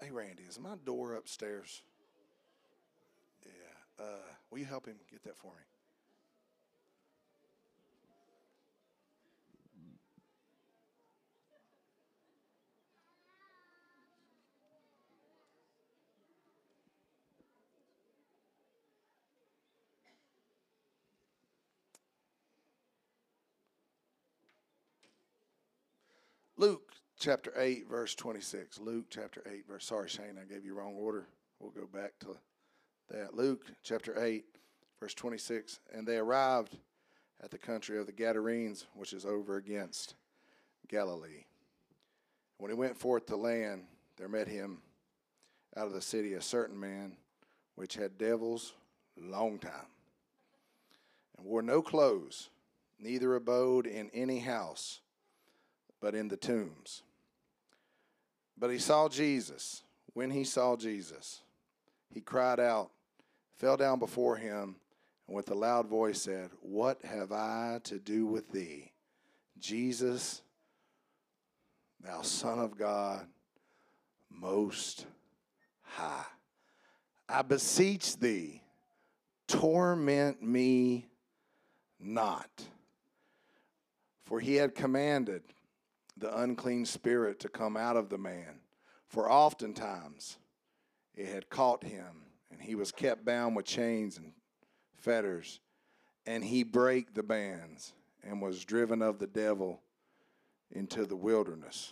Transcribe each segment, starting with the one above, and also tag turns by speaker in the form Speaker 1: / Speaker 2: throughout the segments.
Speaker 1: Hey, Randy, is my door upstairs? Yeah. Will you help him get that for me? Luke chapter 8, verse 26. Luke chapter 8, verse. Sorry, Shane, I gave you wrong order. We'll go back to that. Luke chapter 8, verse 26. And they arrived at the country of the Gadarenes, which is over against Galilee. When he went forth to land, there met him out of the city a certain man which had devils long time, and wore no clothes, neither abode in any house, but in the tombs. But he saw Jesus. When he saw Jesus, he cried out, fell down before him, and with a loud voice said, What have I to do with thee, Jesus, thou Son of God, most high? I beseech thee, torment me not. For he had commanded the unclean spirit to come out of the man. For oftentimes it had caught him, and he was kept bound with chains and fetters. And he brake the bands, and was driven of the devil into the wilderness.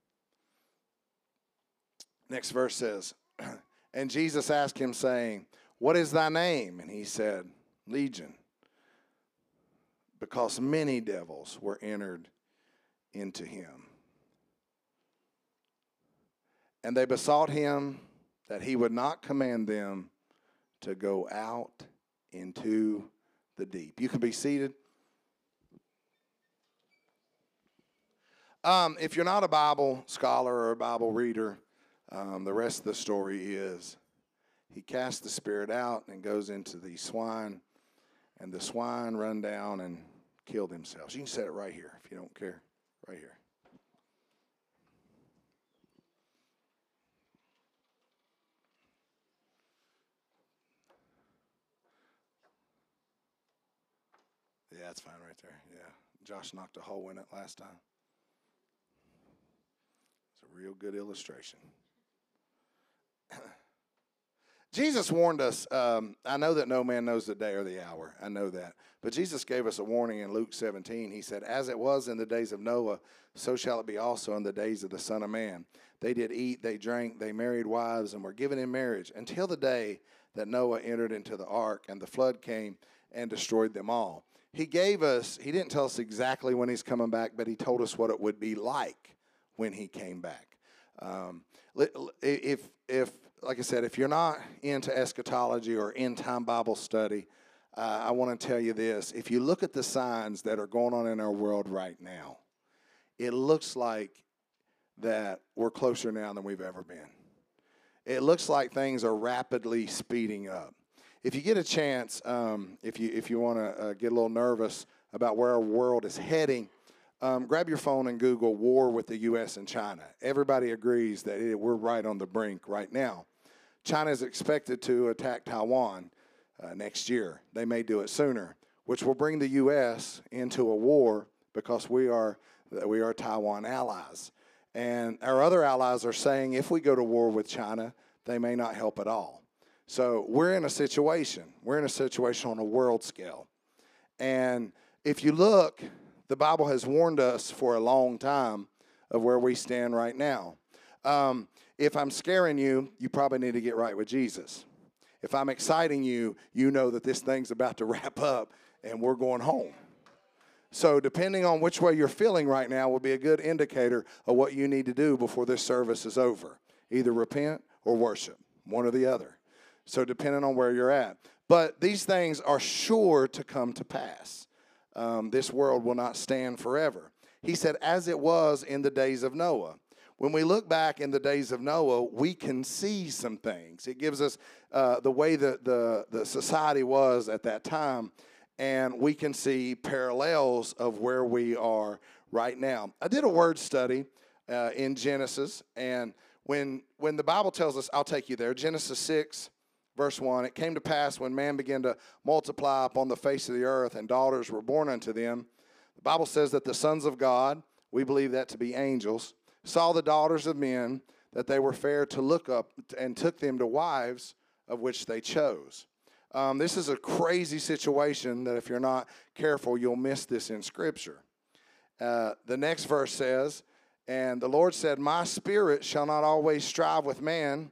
Speaker 1: Next verse says, And Jesus asked him, saying, What is thy name? And he said, Legion, because many devils were entered into him. And they besought him that he would not command them to go out into the deep. You can be seated. If you're not a Bible scholar or a Bible reader, the rest of the story is he casts the spirit out and goes into the swine, and the swine run down and kill themselves. You can set it right here if you don't care. Right here. Yeah, that's fine right there. Yeah. Josh knocked a hole in it last time. It's a real good illustration. Jesus warned us. I know that no man knows the day or the hour. I know that. But Jesus gave us a warning in Luke 17. He said, As it was in the days of Noah, so shall it be also in the days of the Son of Man. They did eat, they drank, they married wives, and were given in marriage until the day that Noah entered into the ark, and the flood came and destroyed them all. He didn't tell us exactly when he's coming back, but he told us what it would be like when he came back. Like I said, if you're not into eschatology or end-time Bible study, I want to tell you this. If you look at the signs that are going on in our world right now, it looks like that we're closer now than we've ever been. It looks like things are rapidly speeding up. If you get a chance, if you want to get a little nervous about where our world is heading, grab your phone and Google war with the U.S. and China. Everybody agrees that we're right on the brink right now. China is expected to attack Taiwan next year. They may do it sooner, which will bring the U.S. into a war because we are Taiwan allies. And our other allies are saying if we go to war with China, they may not help at all. So we're in a situation. We're in a situation on a world scale. And if you look, the Bible has warned us for a long time of where we stand right now. If I'm scaring you, you probably need to get right with Jesus. If I'm exciting you, you know that this thing's about to wrap up and we're going home. So depending on which way you're feeling right now will be a good indicator of what you need to do before this service is over. Either repent or worship, one or the other. So depending on where you're at. But these things are sure to come to pass. This world will not stand forever. He said, as it was in the days of Noah. When we look back in the days of Noah, we can see some things. It gives us the way that the society was at that time, and we can see parallels of where we are right now. I did a word study in Genesis, and When the Bible tells us, I'll take you there, Genesis 6, verse 1, it came to pass when man began to multiply upon the face of the earth and daughters were born unto them. The Bible says that the sons of God, we believe that to be angels, saw the daughters of men, that they were fair to look up, and took them to wives, of which they chose. This is a crazy situation that if you're not careful, you'll miss this in Scripture. The next verse says, and the Lord said, my spirit shall not always strive with man,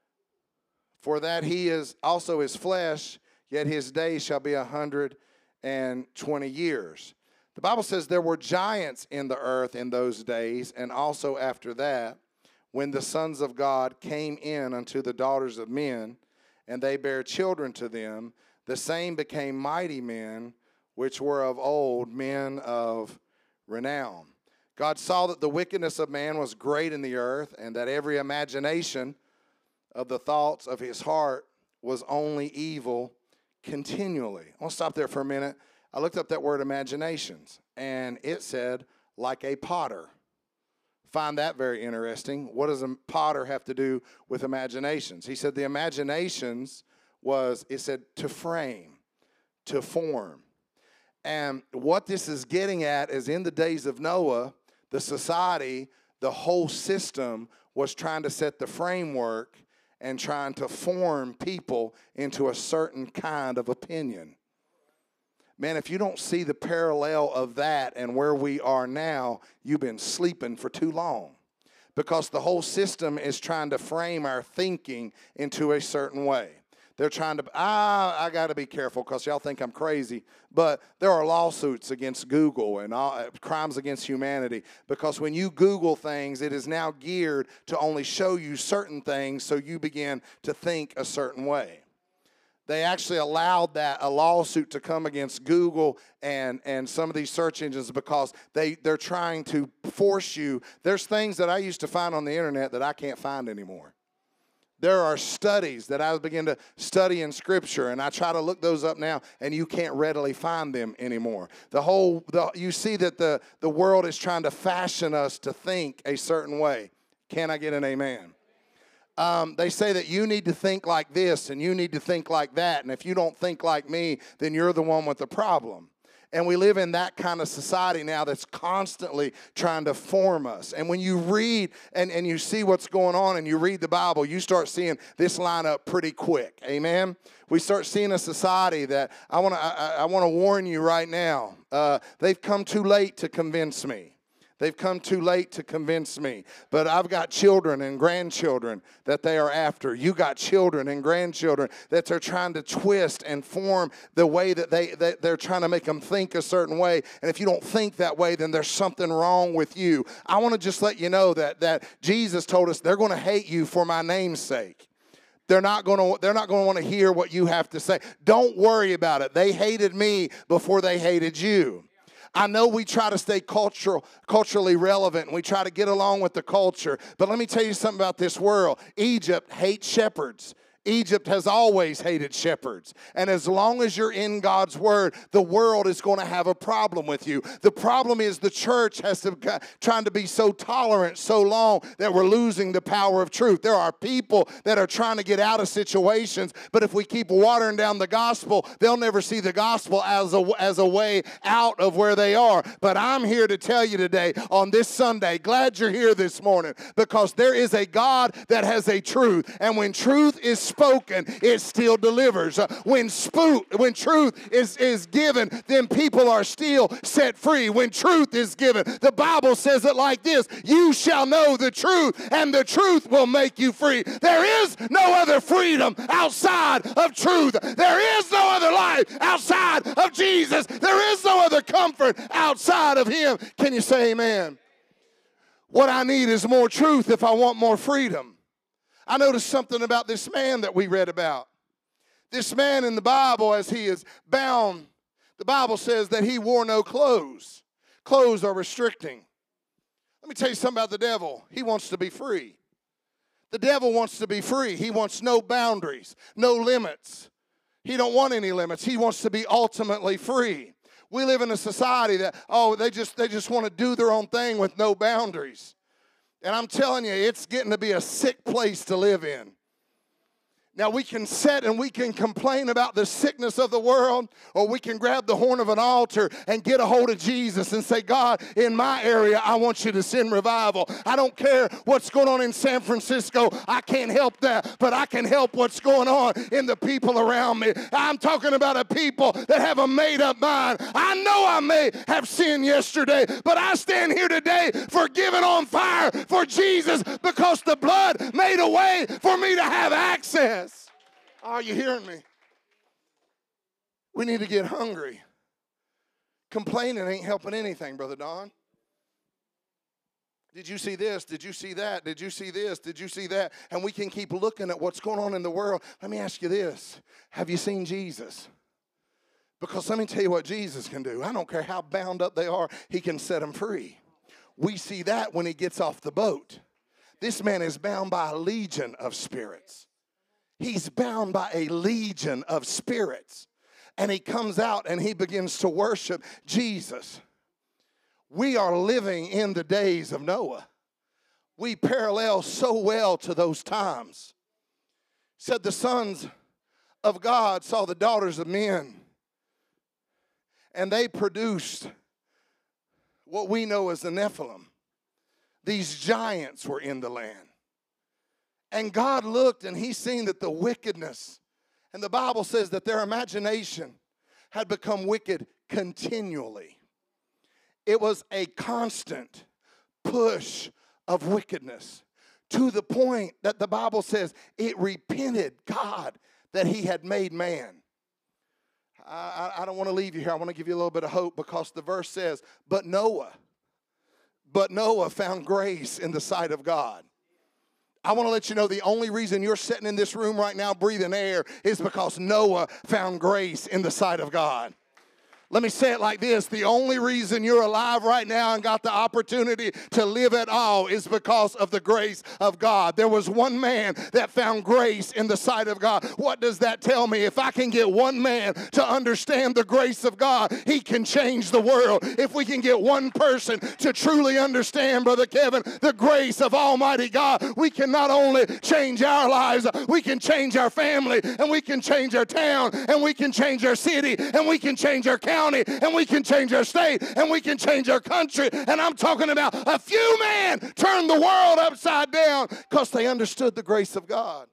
Speaker 1: for that he is also his flesh, yet his days shall be 120 years. The Bible says there were giants in the earth in those days, and also after that, when the sons of God came in unto the daughters of men, and they bare children to them, the same became mighty men, which were of old, men of renown. God saw that the wickedness of man was great in the earth, and that every imagination of the thoughts of his heart was only evil continually. I want to stop there for a minute. I looked up that word imaginations, and it said, like a potter. Find that very interesting. What does a potter have to do with imaginations? He said the imaginations was, it said, to frame, to form. And what this is getting at is in the days of Noah, the society, the whole system was trying to set the framework and trying to form people into a certain kind of opinion. Man, if you don't see the parallel of that and where we are now, you've been sleeping for too long. Because the whole system is trying to frame our thinking into a certain way. They're trying to, I got to be careful because y'all think I'm crazy, but there are lawsuits against Google and crimes against humanity because when you Google things, it is now geared to only show you certain things so you begin to think a certain way. They actually allowed a lawsuit to come against Google and some of these search engines because they're trying to force you. There's things that I used to find on the internet that I can't find anymore. There are studies that I begin to study in Scripture, and I try to look those up now, and you can't readily find them anymore. You see that the world is trying to fashion us to think a certain way. Can I get an amen? They say that you need to think like this and you need to think like that. And if you don't think like me, then you're the one with the problem. And we live in that kind of society now that's constantly trying to form us. And when you read and you see what's going on and you read the Bible, you start seeing this line up pretty quick. Amen? We start seeing a society that I want to warn you right now. They've come too late to convince me. They've come too late to convince me. But I've got children and grandchildren that they are after. You got children and grandchildren that they're trying to twist and form the way that they're trying to make them think a certain way. And if you don't think that way, then there's something wrong with you. I want to just let you know that Jesus told us they're going to hate you for my name's sake. They're not going to want to hear what you have to say. Don't worry about it. They hated me before they hated you. I know we try to stay culturally relevant, and we try to get along with the culture. But let me tell you something about this world. Egypt hates shepherds. Egypt has always hated shepherds. And as long as you're in God's word, the world is going to have a problem with you. The problem is the church has to trying to be so tolerant so long that we're losing the power of truth. There are people that are trying to get out of situations, but if we keep watering down the gospel, they'll never see the gospel as a way out of where they are. But I'm here to tell you today on this Sunday, glad you're here this morning, because there is a God that has a truth. And when truth is spoken, it still delivers. When truth is given, then people are still set free. When truth is given, the Bible says it like this: you shall know the truth, and the truth will make you free. There is no other freedom outside of truth. There is no other life outside of Jesus. There is no other comfort outside of Him. Can you say amen? What I need is more truth if I want more freedom. I noticed something about this man that we read about. This man in the Bible, as he is bound, the Bible says that he wore no clothes. Clothes are restricting. Let me tell you something about the devil. He wants to be free. The devil wants to be free. He wants no boundaries, no limits. He don't want any limits. He wants to be ultimately free. We live in a society that, they just want to do their own thing with no boundaries. And I'm telling you, it's getting to be a sick place to live in. Now, we can sit and we can complain about the sickness of the world, or we can grab the horn of an altar and get a hold of Jesus and say, God, in my area, I want you to send revival. I don't care what's going on in San Francisco. I can't help that, but I can help what's going on in the people around me. I'm talking about a people that have a made-up mind. I know I may have sinned yesterday, but I stand here today forgiven on fire for Jesus because the blood made a way for me to have access. Are you hearing me? We need to get hungry. Complaining ain't helping anything, Brother Don. Did you see this? Did you see that? Did you see this? Did you see that? And we can keep looking at what's going on in the world. Let me ask you this. Have you seen Jesus? Because let me tell you what Jesus can do. I don't care how bound up they are. He can set them free. We see that when he gets off the boat. This man is bound by a legion of spirits. He's bound by a legion of spirits. And he comes out and he begins to worship Jesus. We are living in the days of Noah. We parallel so well to those times. Said the sons of God saw the daughters of men, and they produced what we know as the Nephilim. These giants were in the land. And God looked and he seen that the wickedness, and the Bible says that their imagination had become wicked continually. It was a constant push of wickedness to the point that the Bible says it repented God that he had made man. I don't want to leave you here. I want to give you a little bit of hope because the verse says, but Noah found grace in the sight of God. I want to let you know the only reason you're sitting in this room right now breathing air is because Noah found grace in the sight of God. Let me say it like this. The only reason you're alive right now and got the opportunity to live at all is because of the grace of God. There was one man that found grace in the sight of God. What does that tell me? If I can get one man to understand the grace of God, he can change the world. If we can get one person to truly understand, Brother Kevin, the grace of Almighty God, we can not only change our lives, we can change our family, and we can change our town, and we can change our city, and we can change our county, and we can change our state, and we can change our country. And I'm talking about a few men turned the world upside down because they understood the grace of God.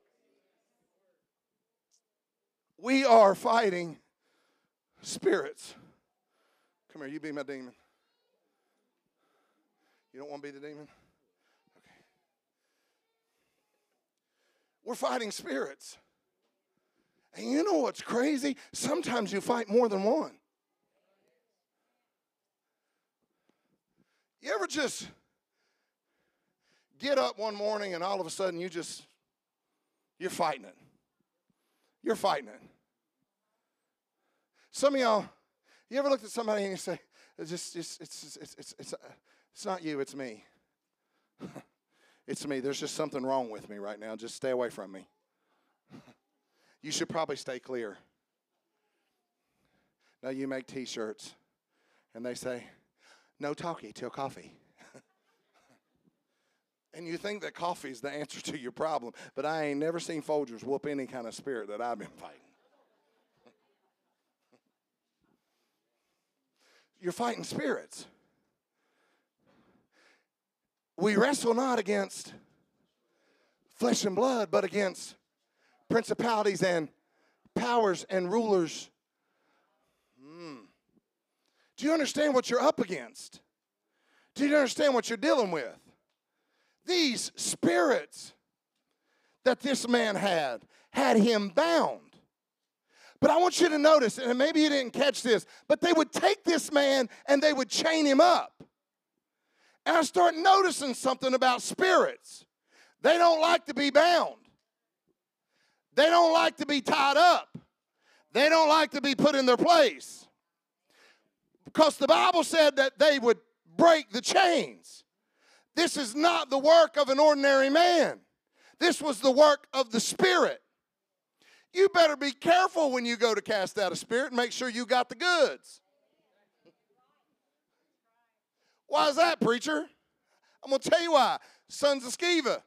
Speaker 1: We are fighting spirits. Come here, you be my demon. You don't want to be the demon? Okay. We're fighting spirits. And you know what's crazy? Sometimes you fight more than one. You ever just get up one morning and all of a sudden you're fighting it. You're fighting it. Some of y'all, you ever looked at somebody and you say, it's not you, it's me. It's me. There's just something wrong with me right now. Just stay away from me. You should probably stay clear. Now you make T-shirts and they say, no talkie till coffee. And you think that coffee is the answer to your problem, but I ain't never seen Folgers whoop any kind of spirit that I've been fighting. You're fighting spirits. We wrestle not against flesh and blood, but against principalities and powers and rulers. Do you understand what you're up against? Do you understand what you're dealing with? These spirits that this man had him bound. But I want you to notice, and maybe you didn't catch this, but they would take this man and they would chain him up. And I start noticing something about spirits. They don't like to be bound. They don't like to be tied up. They don't like to be put in their place. Because the Bible said that they would break the chains. This is not the work of an ordinary man. This was the work of the Spirit. You better be careful when you go to cast out a spirit and make sure you got the goods. Why is that, preacher? I'm going to tell you why. Sons of Sceva.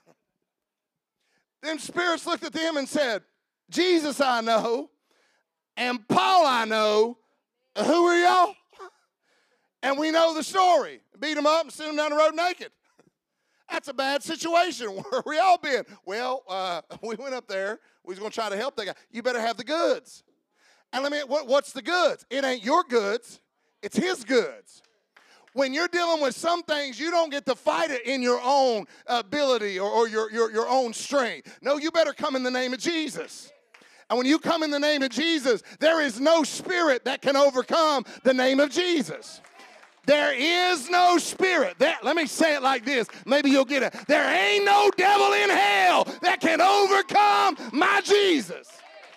Speaker 1: Them spirits looked at them and said, Jesus I know, and Paul I know. Who are y'all? And we know the story. Beat them up and send them down the road naked. That's a bad situation. Where we all been? Well, we went up there. We was going to try to help that guy. You better have the goods. And let me, what's the goods? It ain't your goods. It's his goods. When you're dealing with some things, you don't get to fight it in your own ability or your own strength. No, you better come in the name of Jesus. And when you come in the name of Jesus, there is no spirit that can overcome the name of Jesus. There is no spirit. Let me say it like this. Maybe you'll get it. There ain't no devil in hell that can overcome my Jesus.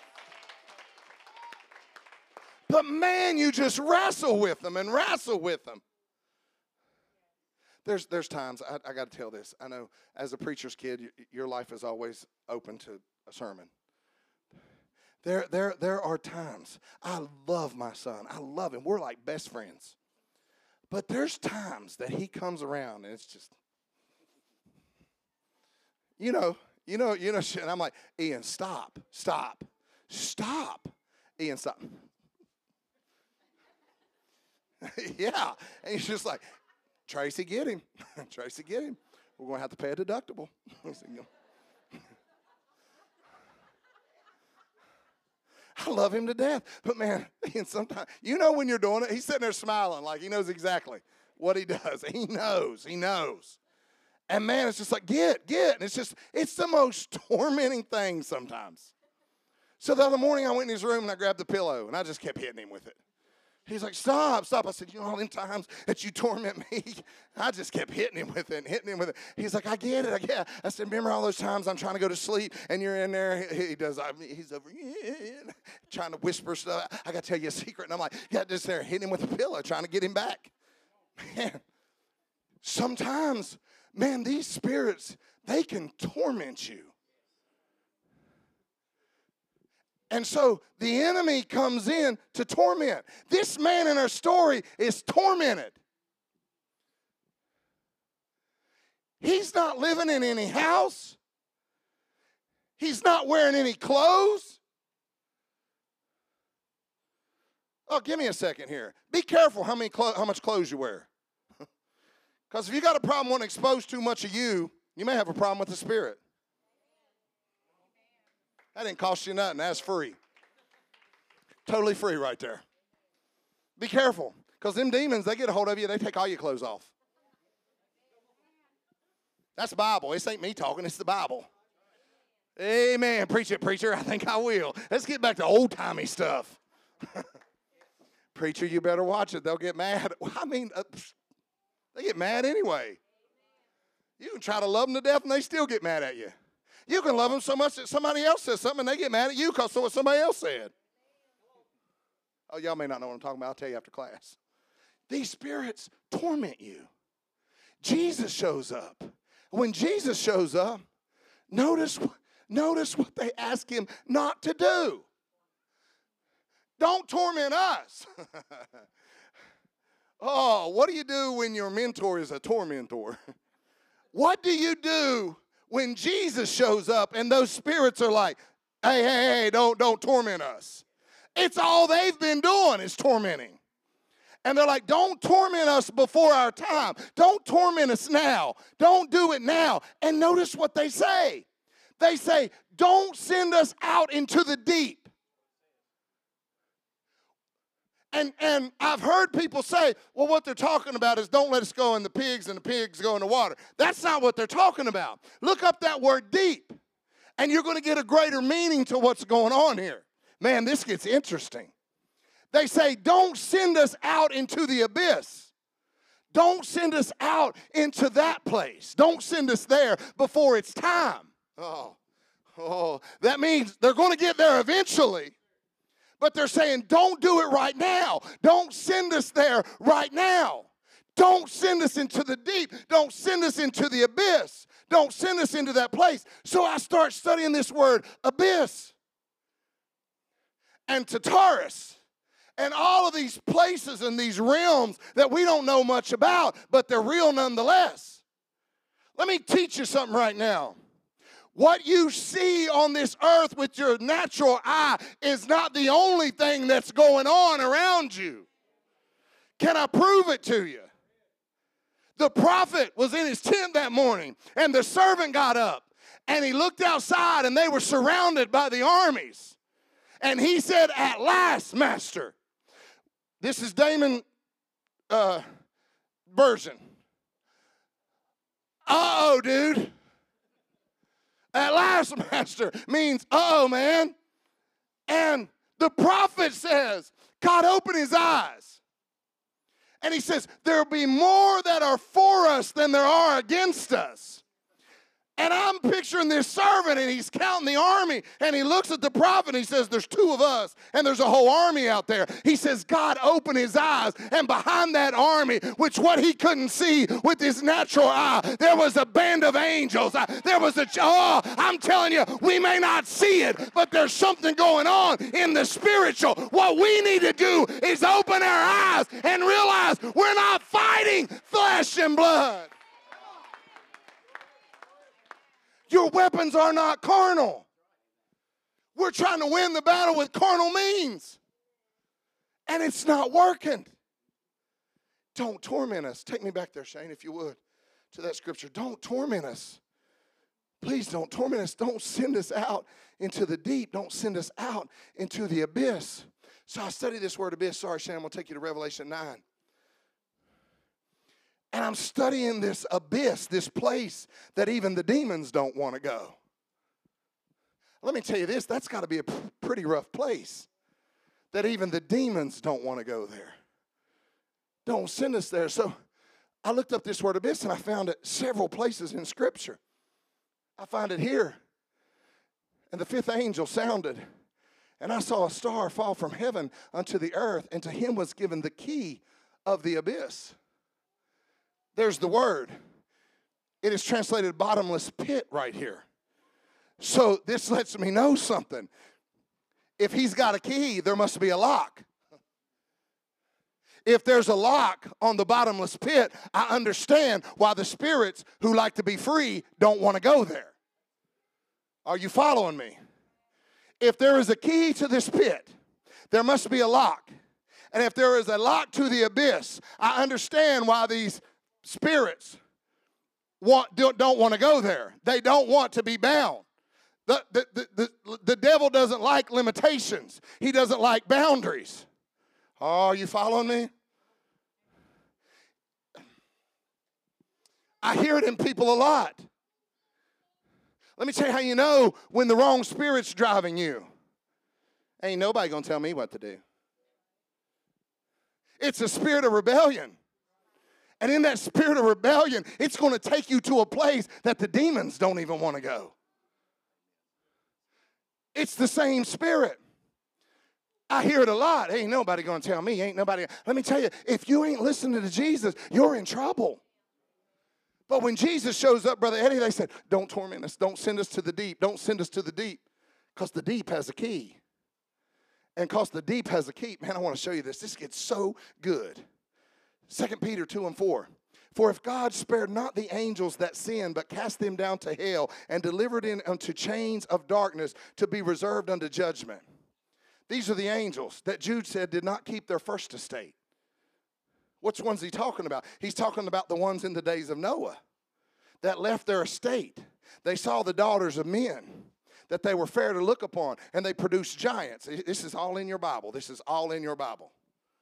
Speaker 1: But man, you just wrestle with them and wrestle with them. There's times, I got to tell this. I know as a preacher's kid, your life is always open to a sermon. There are times, I love my son. I love him. We're like best friends. But there's times that he comes around and it's just, you know, shit. And I'm like, Ian, stop. Ian, stop. Yeah. And he's just like, Tracy, get him. Tracy, get him. We're going to have to pay a deductible. I love him to death. But, man, and sometimes, when you're doing it, he's sitting there smiling like he knows exactly what he does. He knows. And, man, it's just like, get. And it's the most tormenting thing sometimes. So the other morning I went in his room and I grabbed the pillow and I just kept hitting him with it. He's like, stop. I said, all them times that you torment me, I just kept hitting him with it. He's like, I get it. I said, remember all those times I'm trying to go to sleep and you're in there? He's over trying to whisper stuff. I got to tell you a secret. And I'm like, just there hitting him with a pillow, trying to get him back. Man, sometimes, man, these spirits, they can torment you. And so the enemy comes in to torment. This man in our story is tormented. He's not living in any house. He's not wearing any clothes. Oh, give me a second here. Be careful how much clothes you wear. Because if you got a problem wanting to expose too much of you, you may have a problem with the spirit. That didn't cost you nothing. That's free. Totally free right there. Be careful. Because them demons, they get a hold of you, they take all your clothes off. That's the Bible. This ain't me talking. It's the Bible. Amen. Preach it, preacher. I think I will. Let's get back to old-timey stuff. Preacher, you better watch it. They'll get mad. They get mad anyway. You can try to love them to death, and they still get mad at you. You can love them so much that somebody else says something and they get mad at you because of what somebody else said. Oh, y'all may not know what I'm talking about. I'll tell you after class. These spirits torment you. Jesus shows up. When Jesus shows up, notice what they ask him not to do. Don't torment us. Oh, what do you do when your mentor is a tormentor? What do you do when Jesus shows up and those spirits are like, hey, don't torment us? It's all they've been doing is tormenting. And they're like, don't torment us before our time. Don't torment us now. Don't do it now. And notice what they say. They say, don't send us out into the deep. And I've heard people say, well, what they're talking about is don't let us go in the pigs and the pigs go in the water. That's not what they're talking about. Look up that word deep, and you're going to get a greater meaning to what's going on here. Man, this gets interesting. They say, don't send us out into the abyss. Don't send us out into that place. Don't send us there before it's time. Oh, that means they're going to get there eventually. But they're saying, don't do it right now. Don't send us there right now. Don't send us into the deep. Don't send us into the abyss. Don't send us into that place. So I start studying this word, abyss, and Tartarus, and all of these places and these realms that we don't know much about, but they're real nonetheless. Let me teach you something right now. What you see on this earth with your natural eye is not the only thing that's going on around you. Can I prove it to you? The prophet was in his tent that morning, and the servant got up, and he looked outside, and they were surrounded by the armies. And he said, "At last, master." This is Damon version. Uh-oh, dude. At last, master means, uh-oh, man. And the prophet says, God opened his eyes. And he says, there'll be more that are for us than there are against us. And I'm picturing this servant, and he's counting the army, and he looks at the prophet, and he says, there's two of us, and there's a whole army out there. He says, God opened his eyes, and behind that army, which what he couldn't see with his natural eye, there was a band of angels. I'm telling you, we may not see it, but there's something going on in the spiritual. What we need to do is open our eyes and realize we're not fighting flesh and blood. Your weapons are not carnal. We're trying to win the battle with carnal means. And it's not working. Don't torment us. Take me back there, Shane, if you would, to that scripture. Don't torment us. Please don't torment us. Don't send us out into the deep. Don't send us out into the abyss. So I studied this word abyss. Sorry, Shane, I'm going to take you to Revelation 9. And I'm studying this abyss, this place that even the demons don't want to go. Let me tell you this, that's got to be a pretty rough place, that even the demons don't want to go there. Don't send us there. So I looked up this word abyss, and I found it several places in Scripture. I find it here. And the fifth angel sounded, and I saw a star fall from heaven unto the earth, and to him was given the key of the abyss. There's the word. It is translated bottomless pit right here. So this lets me know something. If he's got a key, there must be a lock. If there's a lock on the bottomless pit, I understand why the spirits who like to be free don't want to go there. Are you following me? If there is a key to this pit, there must be a lock. And if there is a lock to the abyss, I understand why these spirits don't want to go there. They don't want to be bound. The devil doesn't like limitations. He doesn't like boundaries. Oh, are you following me? I hear it in people a lot. Let me tell you how you know when the wrong spirit's driving you. Ain't nobody going to tell me what to do. It's a spirit of rebellion. And in that spirit of rebellion, it's going to take you to a place that the demons don't even want to go. It's the same spirit. I hear it a lot. Ain't nobody going to tell me. Ain't nobody. Let me tell you, if you ain't listening to Jesus, you're in trouble. But when Jesus shows up, Brother Eddie, they said, don't torment us. Don't send us to the deep. Don't send us to the deep. Because the deep has a key. And because the deep has a key, man, I want to show you this. This gets so good. 2 Peter 2 and 4. For if God spared not the angels that sinned, but cast them down to hell, and delivered them unto chains of darkness to be reserved unto judgment. These are the angels that Jude said did not keep their first estate. Which one's he talking about? He's talking about the ones in the days of Noah that left their estate. They saw the daughters of men, that they were fair to look upon, and they produced giants. This is all in your Bible. This is all in your Bible.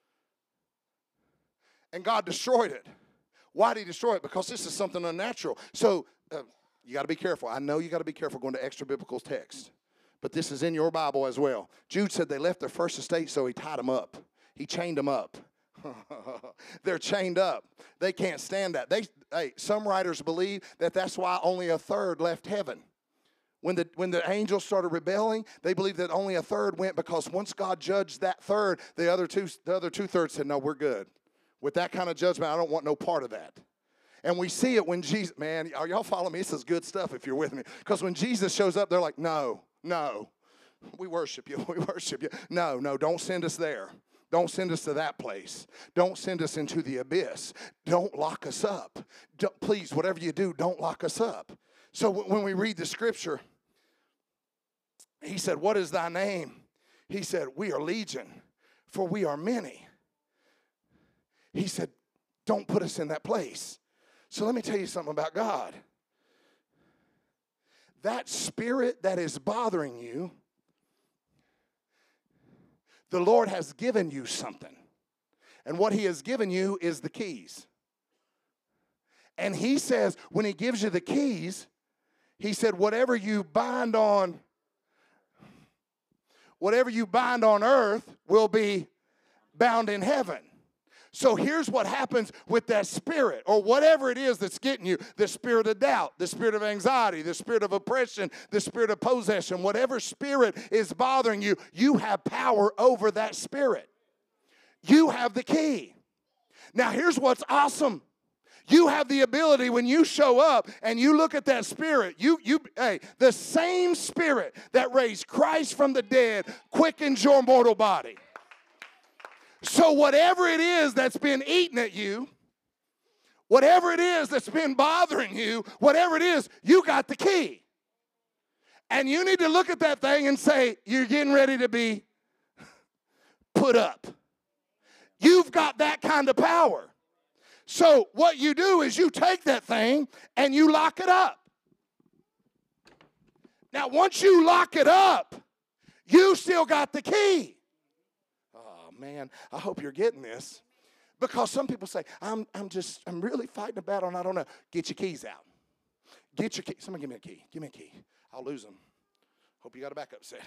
Speaker 1: And God destroyed it. Why did he destroy it? Because this is something unnatural. So you got to be careful. I know you got to be careful going to extra biblical text. But this is in your Bible as well. Jude said they left their first estate, so he tied them up. He chained them up. They're chained up. They can't stand that. Some writers believe that that's why only a third left heaven. When the angels started rebelling, they believed that only a third went, because once God judged that third, the other two-thirds said, no, we're good. With that kind of judgment, I don't want no part of that. And we see it when Jesus, man, are y'all following me? This is good stuff if you're with me. Because when Jesus shows up, they're like, no, we worship you, we worship you. No, don't send us there. Don't send us to that place. Don't send us into the abyss. Don't lock us up. Please, whatever you do, don't lock us up. So when we read the scripture, he said, what is thy name? He said, we are legion, for we are many. He said, don't put us in that place. So let me tell you something about God. That spirit that is bothering you, the Lord has given you something. And what he has given you is the keys. And he says, when he gives you the keys, he said, whatever you bind on earth will be bound in heaven. So here's what happens with that spirit, or whatever it is that's getting you, the spirit of doubt, the spirit of anxiety, the spirit of oppression, the spirit of possession, whatever spirit is bothering you, you have power over that spirit. You have the key. Now here's what's awesome. You have the ability when you show up and you look at that spirit, the same spirit that raised Christ from the dead quickens your mortal body. So whatever it is that's been eating at you, whatever it is that's been bothering you, whatever it is, you got the key. And you need to look at that thing and say, you're getting ready to be put up. You've got that kind of power. So what you do is you take that thing and you lock it up. Now once you lock it up, you still got the key. Man, I hope you're getting this. Because some people say, I'm really fighting a battle and I don't know. Get your keys out. Get your keys. Somebody give me a key. Give me a key. I'll lose them. Hope you got a backup set.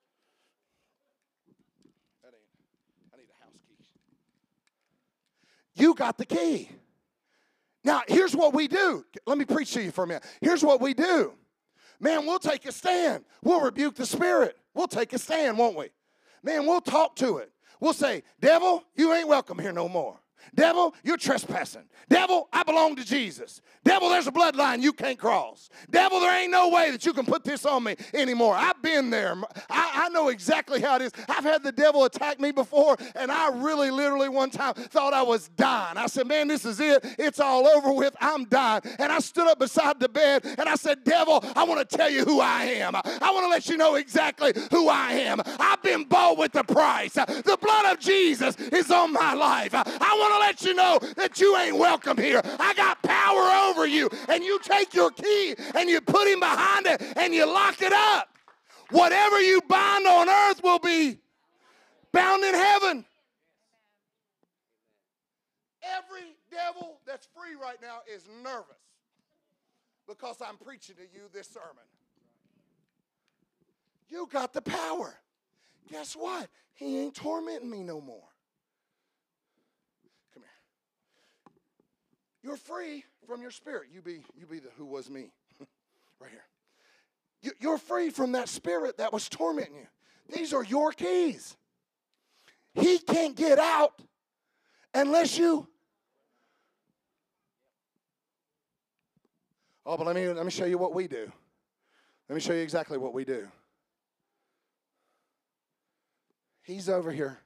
Speaker 1: I need a house key. You got the key. Now, here's what we do. Let me preach to you for a minute. Here's what we do. Man, we'll take a stand. We'll rebuke the spirit. We'll take a stand, won't we? Man, we'll talk to it. We'll say, devil, you ain't welcome here no more. Devil, you're trespassing. Devil, I belong to Jesus. Devil, there's a bloodline you can't cross. Devil, there ain't no way that you can put this on me anymore. I've been there. I know exactly how it is. I've had the devil attack me before, and I really literally one time thought I was dying. I said, man, this is it. It's all over with. I'm dying. And I stood up beside the bed, and I said, devil, I want to tell you who I am. I want to let you know exactly who I am. I've been bought with the price. The blood of Jesus is on my life. I want to let you know that you ain't welcome here. I got power over you. And you take your key and you put him behind it and you lock it up. Whatever you bind on earth will be bound in heaven. Every devil that's free right now is nervous because I'm preaching to you this sermon. You got the power. Guess what? He ain't tormenting me no more. Come here. You're free from your spirit. You be the who was me. Right here. You're free from that spirit that was tormenting you. These are your keys. He can't get out unless you. Oh, but let me show you what we do. Let me show you exactly what we do. He's over here.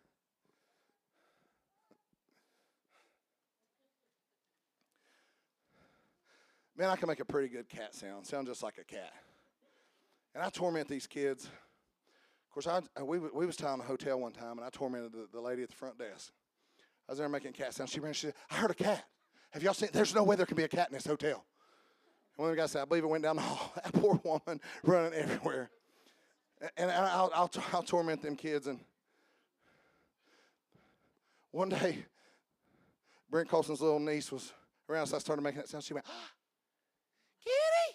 Speaker 1: Man, I can make a pretty good cat sound just like a cat. And I torment these kids. Of course, we was down in a hotel one time, and I tormented the lady at the front desk. I was there making cat sounds. She ran, she said, I heard a cat. Have y'all seen it? There's no way there can be a cat in this hotel. And one of the guys said, I believe it went down the hall. That poor woman running everywhere. And I'll torment them kids. And one day, Brent Colson's little niece was around, so I started making that sound. She went, Kitty!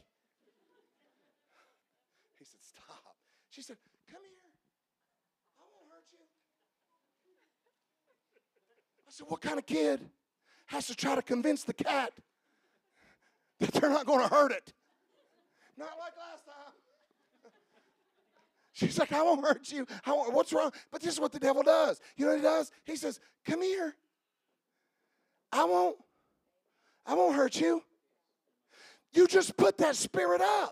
Speaker 1: He said, stop. She said, come here. I won't hurt you. I said, what kind of kid has to try to convince the cat that they're not going to hurt it? Not like last time. She's like, I won't hurt you. What's wrong? But this is what the devil does. You know what he does? He says, come here. I won't hurt you. You just put that spirit up.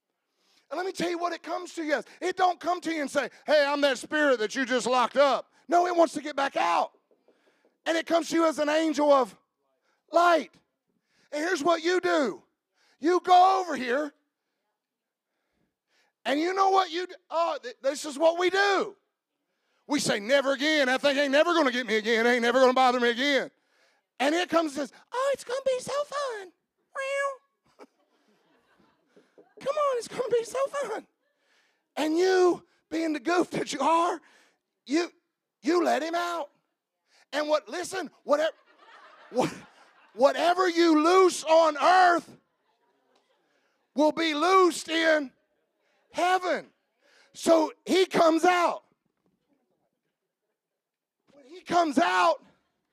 Speaker 1: And let me tell you what it comes to you as. It don't come to you and say, hey, I'm that spirit that you just locked up. No, it wants to get back out. And it comes to you as an angel of light. And here's what you do. You go over here, and you know what you do? Oh, this is what we do. We say, never again. That thing ain't never going to get me again. It ain't never going to bother me again. And it comes and says, oh, it's going to be so fun. Come on, it's going to be so fun. And you, being the goof that you are, you let him out. And whatever you loose on earth will be loosed in heaven. So he comes out. When he comes out,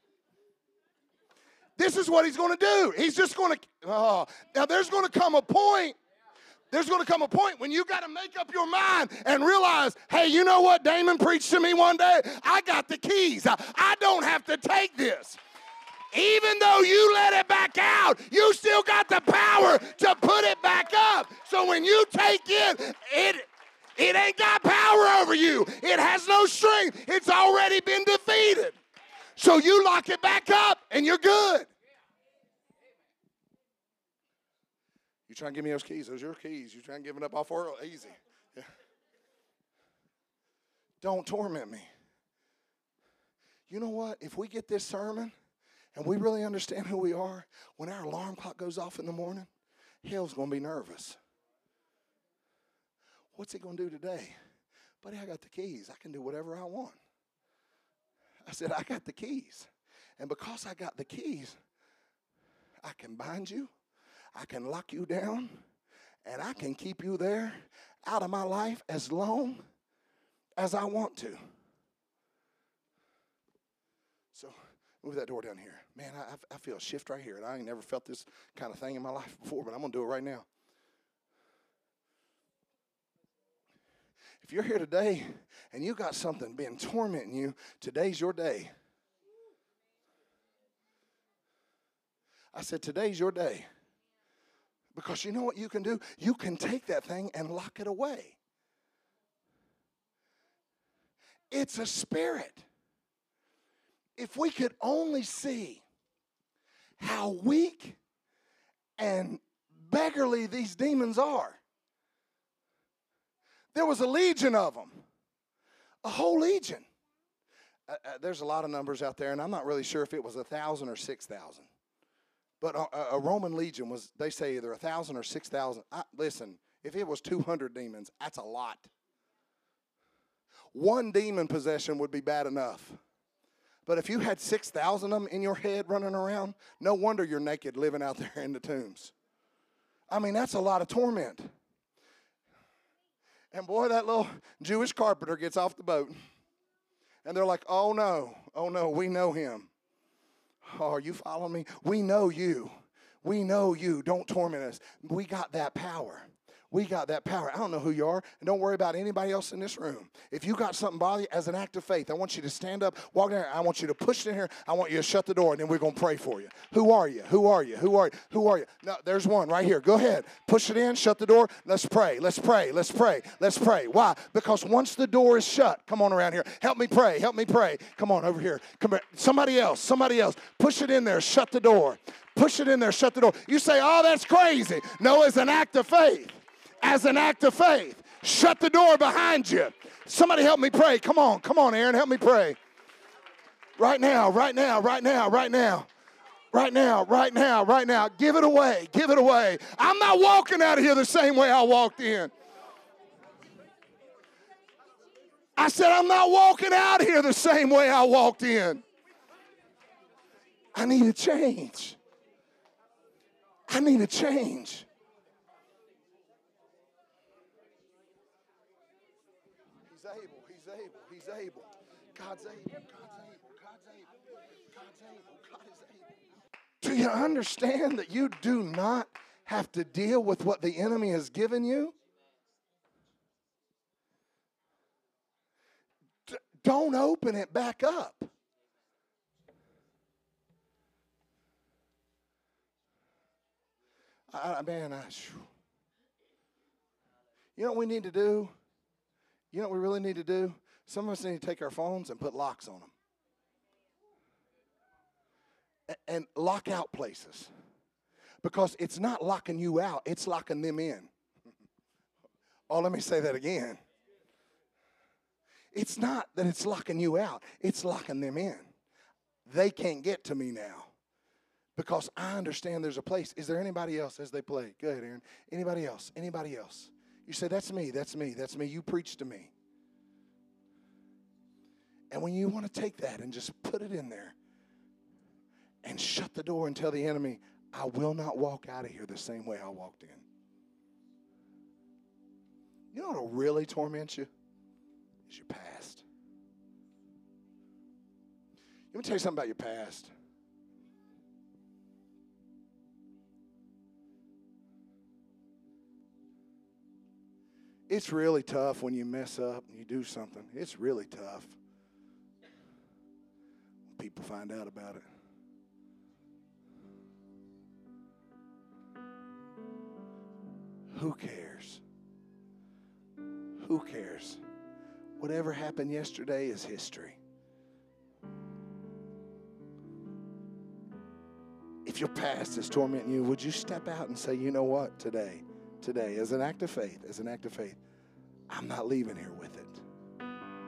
Speaker 1: this is what he's going to do. He's just going to, now there's going to come a point. There's going to come a point when you got to make up your mind and realize, hey, you know what Damon preached to me one day? I got the keys. I don't have to take this. Even though you let it back out, you still got the power to put it back up. So when you take it ain't got power over you. It has no strength. It's already been defeated. So you lock it back up and you're good. You trying to give me those keys? Those are your keys. You trying to give it up off world? Easy. Yeah. Don't torment me. You know what? If we get this sermon and we really understand who we are, when our alarm clock goes off in the morning, hell's going to be nervous. What's it going to do today? Buddy, I got the keys. I can do whatever I want. I said, I got the keys. And because I got the keys, I can bind you. I can lock you down, and I can keep you there out of my life as long as I want to. So move that door down here. Man, I feel a shift right here, and I ain't never felt this kind of thing in my life before, but I'm going to do it right now. If you're here today and you got something been tormenting you, today's your day. I said, today's your day. Because you know what you can do? You can take that thing and lock it away. It's a spirit. If we could only see how weak and beggarly these demons are. There was a legion of them. A whole legion. There's a lot of numbers out there, and I'm not really sure if it was 1,000 or 6,000. But a Roman legion was, they say, either 1,000 or 6,000. Listen, if it was 200 demons, that's a lot. One demon possession would be bad enough. But if you had 6,000 of them in your head running around, no wonder you're naked living out there in the tombs. I mean, that's a lot of torment. And boy, that little Jewish carpenter gets off the boat. And they're like, oh no, we know him. Oh, are you following me? We know you. We know you. Don't torment us. We got that power. We got that power. I don't know who you are, and don't worry about anybody else in this room. If you got something bother you, as an act of faith, I want you to stand up, walk down here. I want you to push it in here. I want you to shut the door, and then we're going to pray for you. Who are you? Who are you? Who are you? Who are you? No, there's one right here. Go ahead. Push it in, shut the door. Let's pray. Let's pray. Let's pray. Let's pray. Why? Because once the door is shut, come on around here. Help me pray. Help me pray. Come on over here. Come here. Somebody else. Somebody else. Push it in there. Shut the door. Push it in there. Shut the door. You say, oh, that's crazy. No, it's an act of faith. As an act of faith, shut the door behind you. Somebody help me pray. Come on, Aaron, help me pray. Right now, right now, right now, right now. Right now, right now, right now. Give it away, give it away. I'm not walking out of here the same way I walked in. I said, I'm not walking out of here the same way I walked in. I need a change. I need a change. He's able. God's able. God's able. God is able. Do you understand that you do not have to deal with what the enemy has given you? Don't open it back up. You know what we need to do? You know what we really need to do? Some of us need to take our phones and put locks on them. And lock out places. Because it's not locking you out, it's locking them in. Oh, let me say that again. It's not that it's locking you out, it's locking them in. They can't get to me now because I understand there's a place. Is there anybody else as they play? Go ahead, Aaron. Anybody else? Anybody else? You say, that's me, that's me, that's me. You preach to me. And when you want to take that and just put it in there and shut the door and tell the enemy, I will not walk out of here the same way I walked in. You know what'll really torment you? Is your past. Let me tell you something about your past. It's really tough when you mess up and you do something. It's really tough when people find out about it. Who cares? Who cares? Whatever happened yesterday is history. If your past is tormenting you, would you step out and say, you know what, today, as an act of faith, I'm not leaving here with it.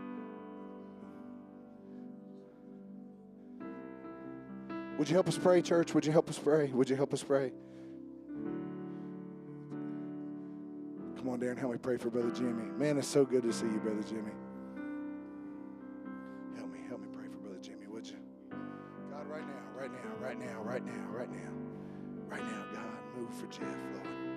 Speaker 1: Would you help us pray, church? Would you help us pray? Would you help us pray? Come on, Darren, help me pray for Brother Jimmy. Man, it's so good to see you, Brother Jimmy. Help me pray for Brother Jimmy, would you? God, right now, God, move for Jeff, Lord.